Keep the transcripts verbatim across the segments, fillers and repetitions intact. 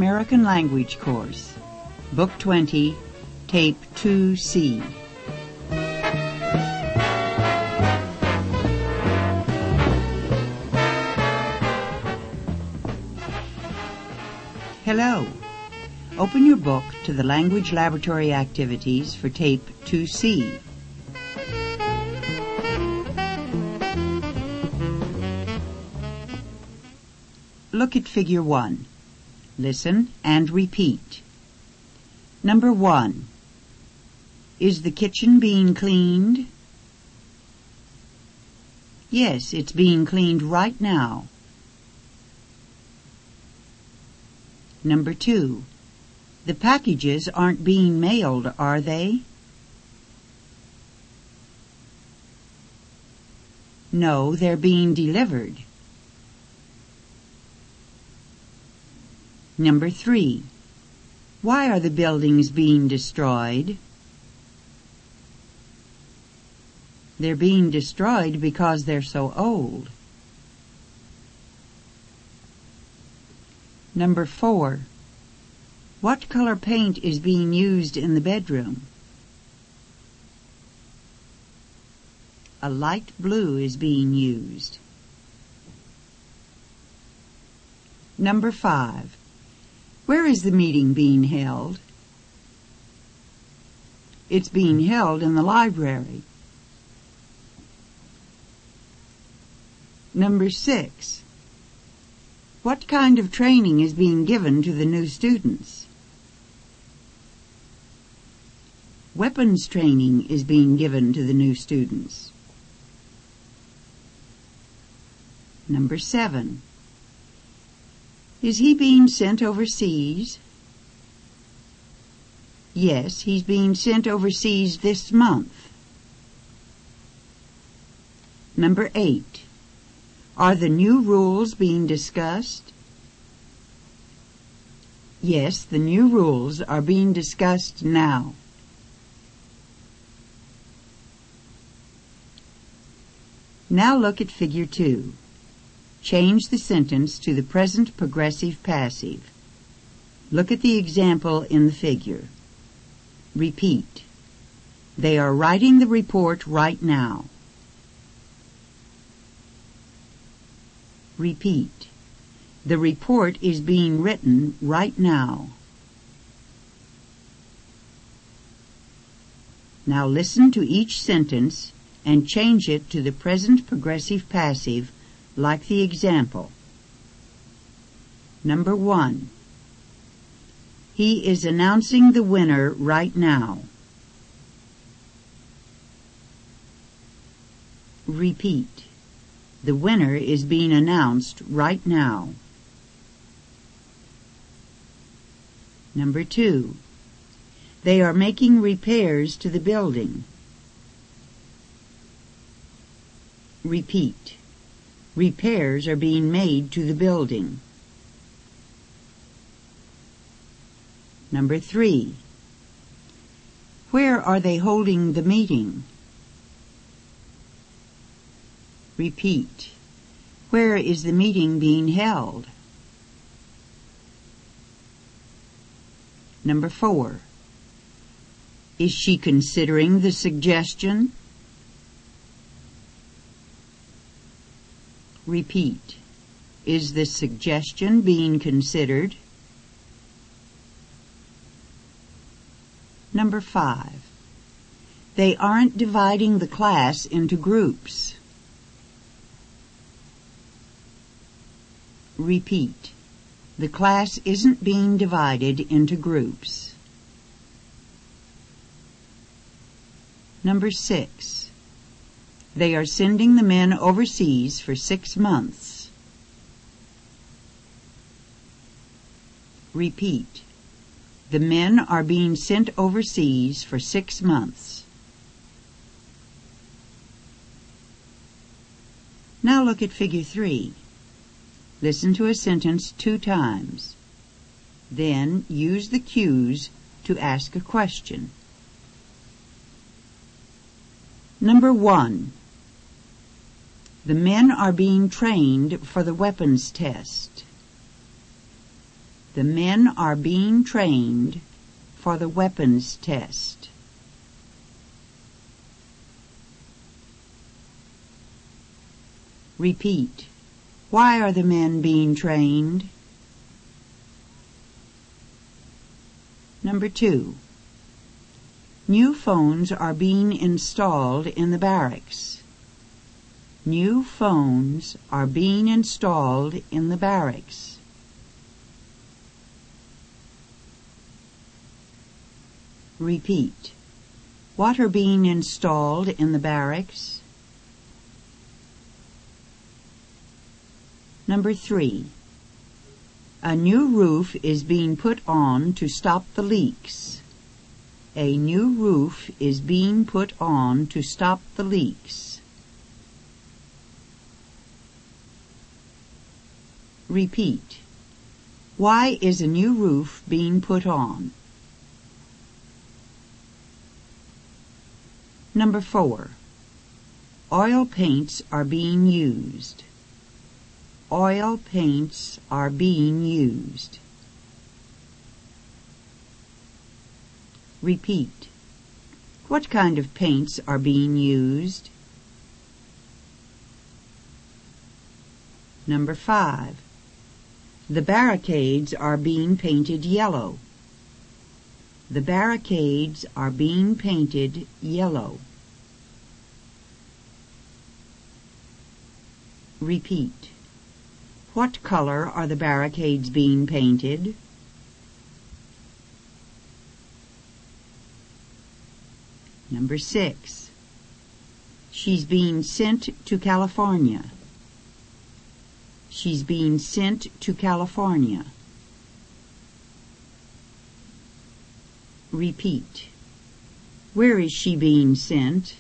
American Language Course, Book twenty, Tape two C. Hello. Open your book to the Language Laboratory Activities for Tape two C. Look at Figure one. Listen and repeat. Number one. Is the kitchen being cleaned? Yes, it's being cleaned right now. Number two. The packages aren't being mailed, are they? No, they're being delivered. Number three. Why are the buildings being destroyed? They're being destroyed because they're so old. Number four. What color paint is being used in the bedroom? A light blue is being used. Number five. Where is the meeting being held? It's being held in the library. Number six. What kind of training is being given to the new students? Weapons training is being given to the new students. Number seven. Is he being sent overseas? Yes, he's being sent overseas this month. Number eight. Are the new rules being discussed? Yes, the new rules are being discussed now. Now look at Figure two. Change the sentence to the present progressive passive. Look at the example in the figure. Repeat. They are writing the report right now. Repeat. The report is being written right now. Now listen to each sentence and change it to the present progressive passive like the example. Number one. He is announcing the winner right now. Repeat. The winner is being announced right now. Number two. They are making repairs to the building. Repeat. Repairs are being made to the building. Number three. Where are they holding the meeting? Repeat. Where is the meeting being held? Number four. Is she considering the suggestion? Repeat. Is the suggestion being considered? Number five. They aren't dividing the class into groups. Repeat. The class isn't being divided into groups. Number six. They are sending the men overseas for six months. Repeat. The men are being sent overseas for six months. Now look at Figure three. Listen to a sentence two times. Then use the cues to ask a question. Number one. The men are being trained for the weapons test. The men are being trained for the weapons test. Repeat. Why are the men being trained? Number two. New phones are being installed in the barracks. New phones are being installed in the barracks. Repeat. What are being installed in the barracks? Number three. A new roof is being put on to stop the leaks. A new roof is being put on to stop the leaks. Repeat. Why is a new roof being put on? Number four. Oil paints are being used. Oil paints are being used. Repeat. What kind of paints are being used? Number five. The barricades are being painted yellow. The barricades are being painted yellow. Repeat. What color are the barricades being painted? Number six. She's being sent to California. She's being sent to California. Repeat. Where is she being sent?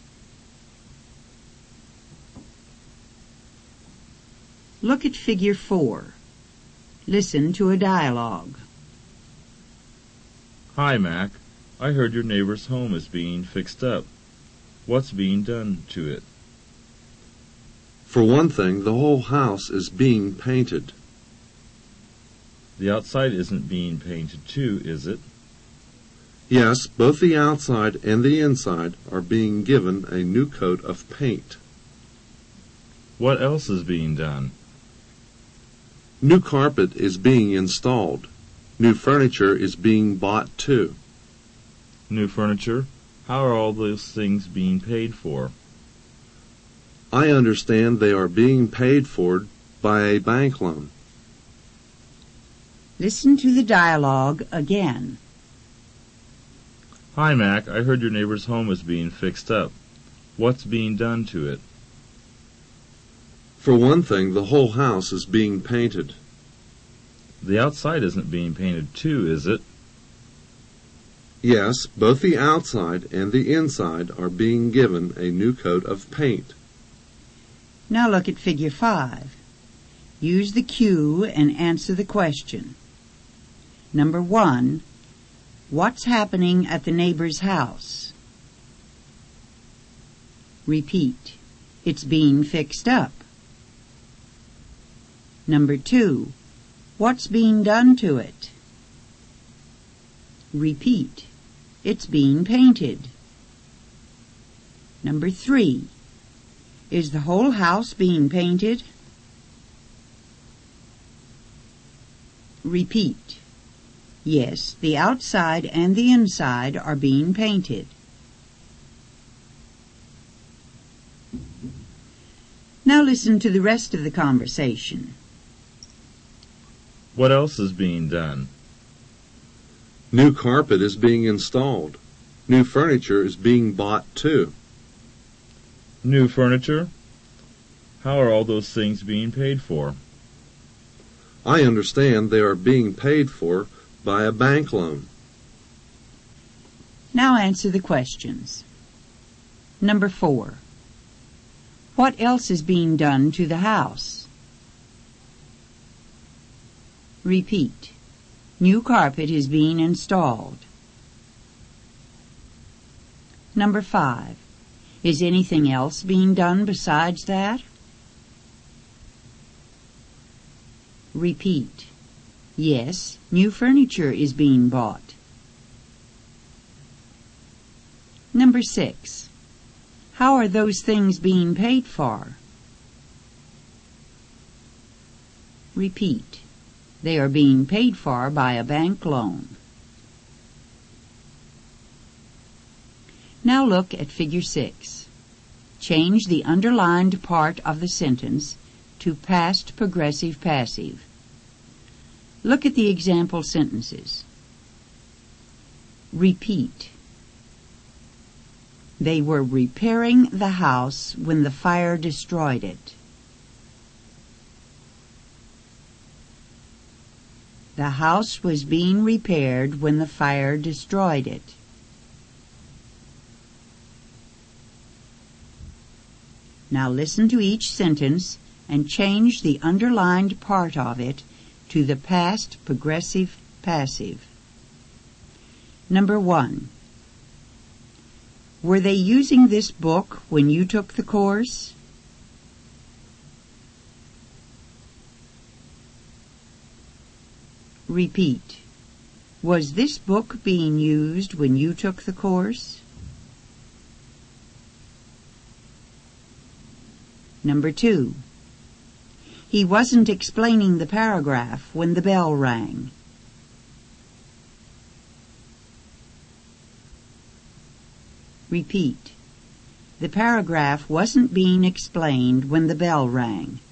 Look at figure four. Listen to a dialogue. Hi, Mac. I heard your neighbor's home is being fixed up. What's being done to it? For one thing, the whole house is being painted. The outside isn't being painted too, is it? Yes, both the outside and the inside are being given a new coat of paint. What else is being done? New carpet is being installed. New furniture is being bought too. New furniture? How are all those things being paid for? I understand they are being paid for by a bank loan. Listen to the dialogue again. Hi, Mac. I heard your neighbor's home is being fixed up. What's being done to it? For one thing, the whole house is being painted. The outside isn't being painted too, is it? Yes, both the outside and the inside are being given a new coat of paint. Now look at figure five. Use the cue and answer the question. Number one, what's happening at the neighbor's house? Repeat. It's being fixed up. Number two, what's being done to it? Repeat. It's being painted. Number three, is the whole house being painted? Repeat. Yes, the outside and the inside are being painted. Now listen to the rest of the conversation. What else is being done? New carpet is being installed. New furniture is being bought too. New furniture? How are all those things being paid for? I understand they are being paid for by a bank loan. Now answer the questions. Number four. What else is being done to the house? Repeat. New carpet is being installed. Number five. Is anything else being done besides that? Repeat. Yes, new furniture is being bought. Number six. How are those things being paid for? Repeat. They are being paid for by a bank loan. Now look at Figure six. Change the underlined part of the sentence to past progressive passive. Look at the example sentences. Repeat. They were repairing the house when the fire destroyed it. The house was being repaired when the fire destroyed it. Now listen to each sentence and change the underlined part of it to the past progressive passive. Number one. Were they using this book when you took the course? Repeat. Was this book being used when you took the course? Number two. He wasn't explaining the paragraph when the bell rang. Repeat. The paragraph wasn't being explained when the bell rang.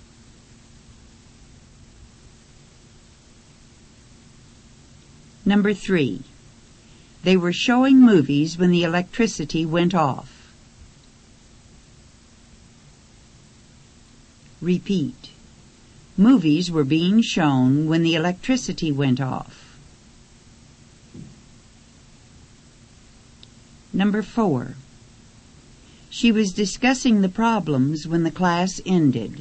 Number three. They were showing movies when the electricity went off. Repeat. Movies were being shown when the electricity went off. Number four. She was discussing the problems when the class ended.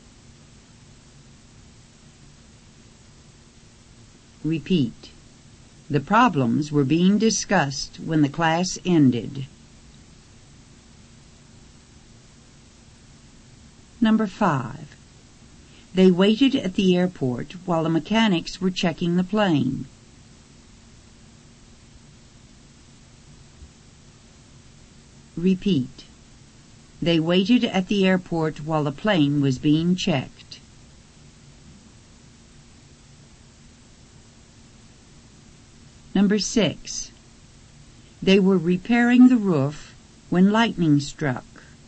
Repeat. The problems were being discussed when the class ended. Number five. They waited at the airport while the mechanics were checking the plane. Repeat. They waited at the airport while the plane was being checked. Number six. They were repairing the roof when lightning struck.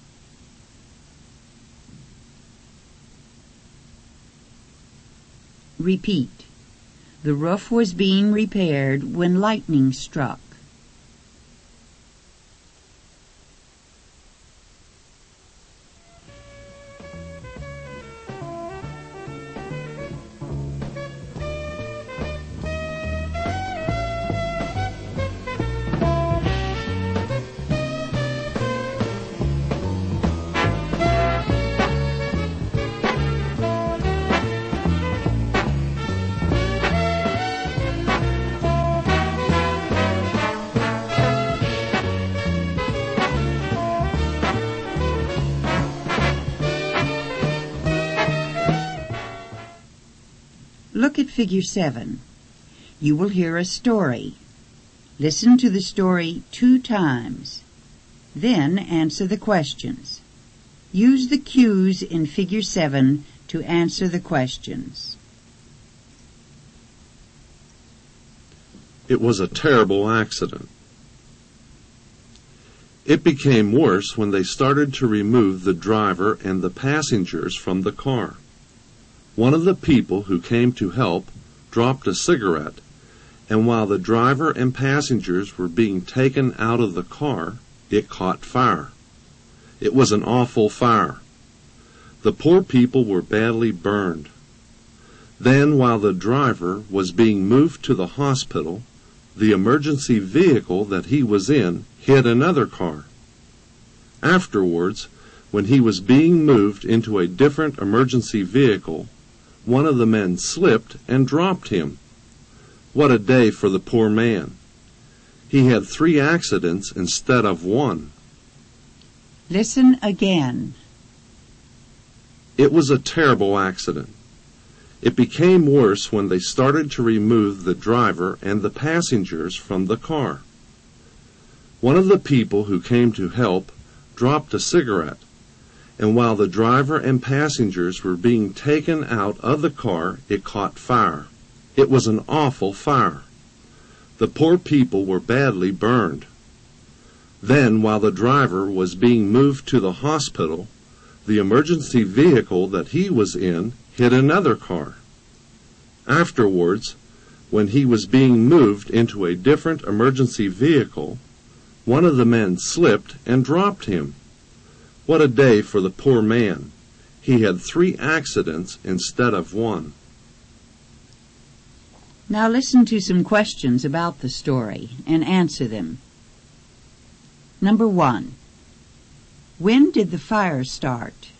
Repeat. The roof was being repaired when lightning struck. Look at Figure seven. You will hear a story. Listen to the story two times. Then answer the questions. Use the cues in Figure seven to answer the questions. It was a terrible accident. It became worse when they started to remove the driver and the passengers from the car. One of the people who came to help dropped a cigarette, and while the driver and passengers were being taken out of the car, it caught fire. It was an awful fire. The poor people were badly burned. Then, while the driver was being moved to the hospital, the emergency vehicle that he was in hit another car. Afterwards, when he was being moved into a different emergency vehicle, one of the men slipped and dropped him. What a day for the poor man. He had three accidents instead of one. Listen again. It was a terrible accident. It became worse when they started to remove the driver and the passengers from the car. One of the people who came to help dropped a cigarette, and while the driver and passengers were being taken out of the car, it caught fire. It was an awful fire. The poor people were badly burned. Then, while the driver was being moved to the hospital, the emergency vehicle that he was in hit another car. Afterwards, when he was being moved into a different emergency vehicle, one of the men slipped and dropped him. What a day for the poor man. He had three accidents instead of one. Now listen to some questions about the story and answer them. Number one. When did the fire start?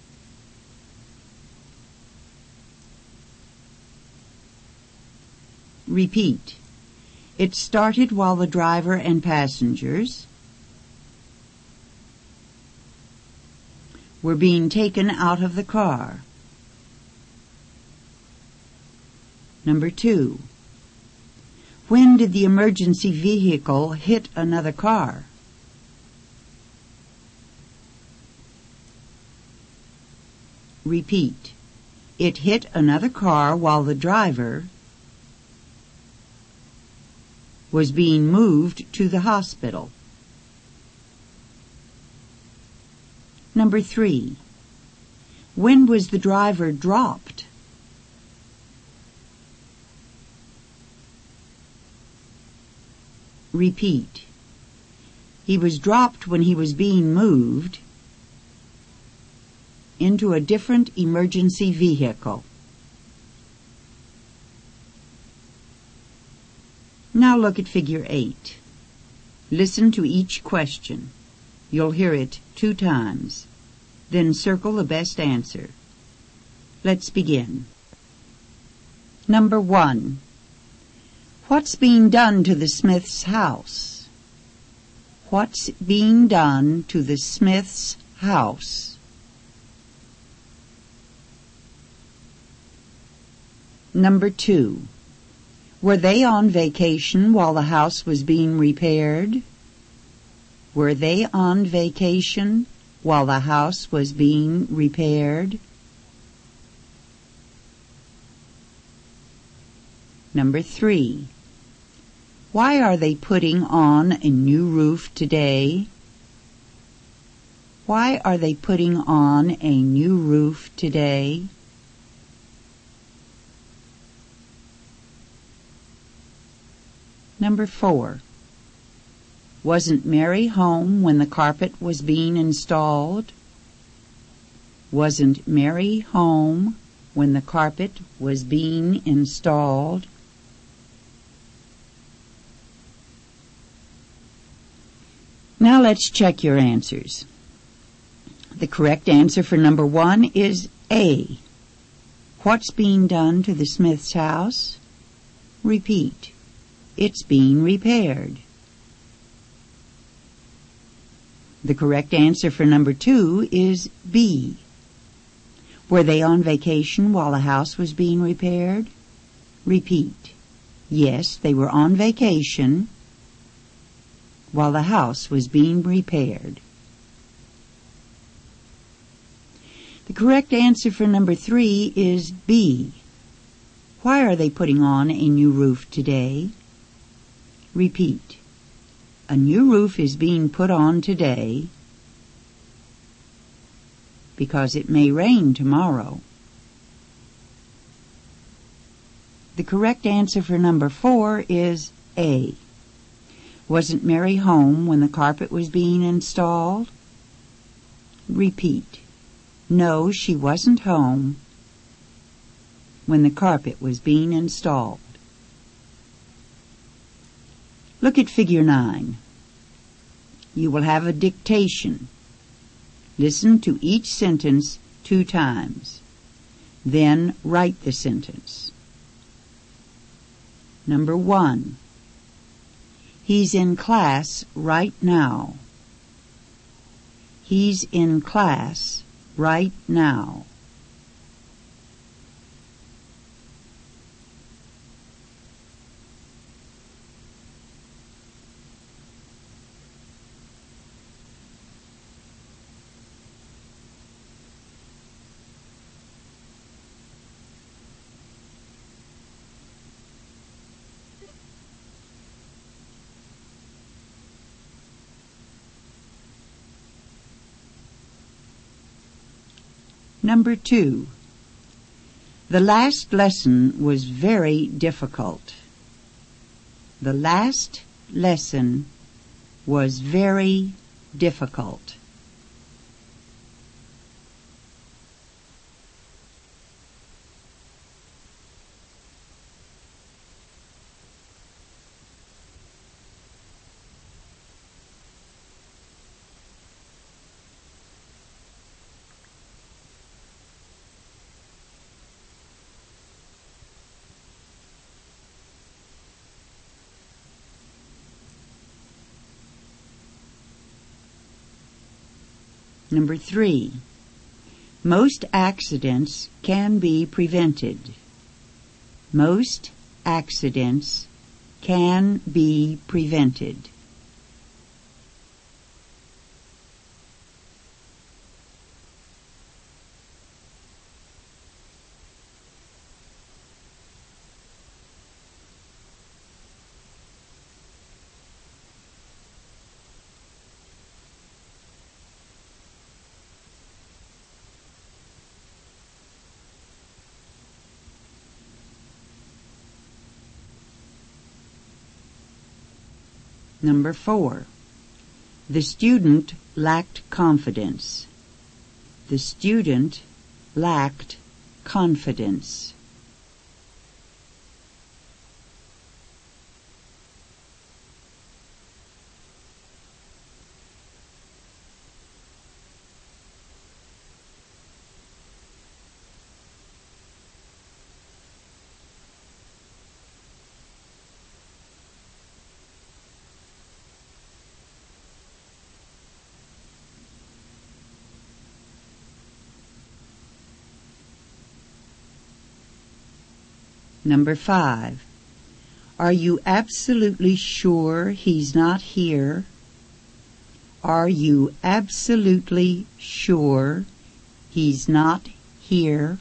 Repeat. It started while the driver and passengers were being taken out of the car. Number two. When did the emergency vehicle hit another car? Repeat. It hit another car while the driver was being moved to the hospital. Number three. When was the driver dropped? Repeat. He was dropped when he was being moved into a different emergency vehicle. Now look at figure eight. Listen to each question. You'll hear it two times. Then circle the best answer. Let's begin. Number one. What's being done to the Smith's house? What's being done to the Smith's house? Number two. Were they on vacation while the house was being repaired? Were they on vacation while the house was being repaired? Number three. Why are they putting on a new roof today? Why are they putting on a new roof today? Number four. Wasn't Mary home when the carpet was being installed? Wasn't Mary home when the carpet was being installed? Now let's check your answers. The correct answer for number one is A. What's being done to the Smith's house? Repeat. It's being repaired. The correct answer for number two is B. Were they on vacation while the house was being repaired? Repeat. Yes, they were on vacation while the house was being repaired. The correct answer for number three is B. Why are they putting on a new roof today? Repeat. A new roof is being put on today because it may rain tomorrow. The correct answer for number four is A. Wasn't Mary home when the carpet was being installed? Repeat. No, she wasn't home when the carpet was being installed. Look at figure nine. You will have a dictation. Listen to each sentence two times. Then write the sentence. Number one. He's in class right now. He's in class right now. Number two. The last lesson was very difficult. The last lesson was very difficult. Number three. Most accidents can be prevented. Most accidents can be prevented. Number four. The student lacked confidence. The student lacked confidence. Number five. Are you absolutely sure he's not here? Are you absolutely sure he's not here?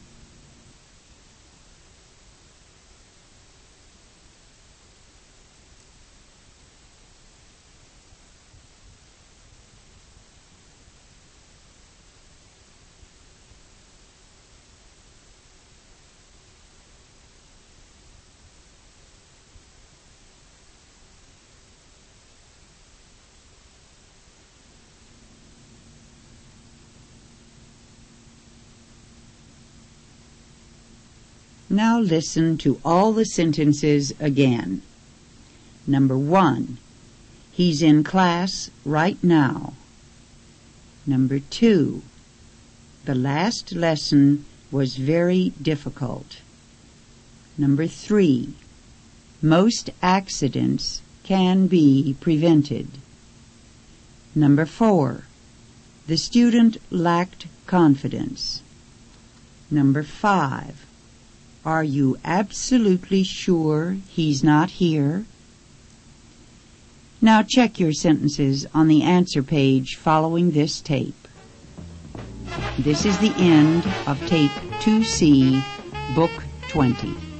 Now listen to all the sentences again. Number one. He's in class right now. Number two. The last lesson was very difficult. Number three. Most accidents can be prevented. Number four. The student lacked confidence. Number five. Are you absolutely sure he's not here? Now check your sentences on the answer page following this tape. This is the end of Tape two C, Book twenty.